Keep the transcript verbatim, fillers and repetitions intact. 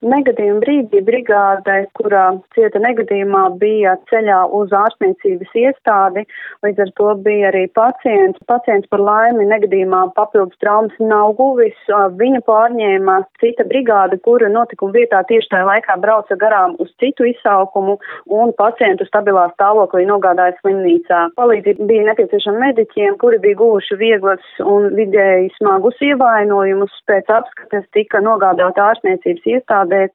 Negadījuma brīdī brigāde, kurā cieta negadījumā, bija ceļā uz ārstniecības iestādi, līdz ar to bija arī pacients. Pacients par laimi negadījumā papildus traumas nav guvis. Viņu pārņēma cita brigāde, kura notikuma vietā tieši tajā laikā brauca garām uz citu izsaukumu un pacientu stabilā stāvoklī nogādāja slimnīcā. Palīdzība bija nepieciešama mediķiem, kuri bija guvuši vieglas un vidēji smagus ievainojumus. Pēc apskates tika nogādāta ārstniecības iestāde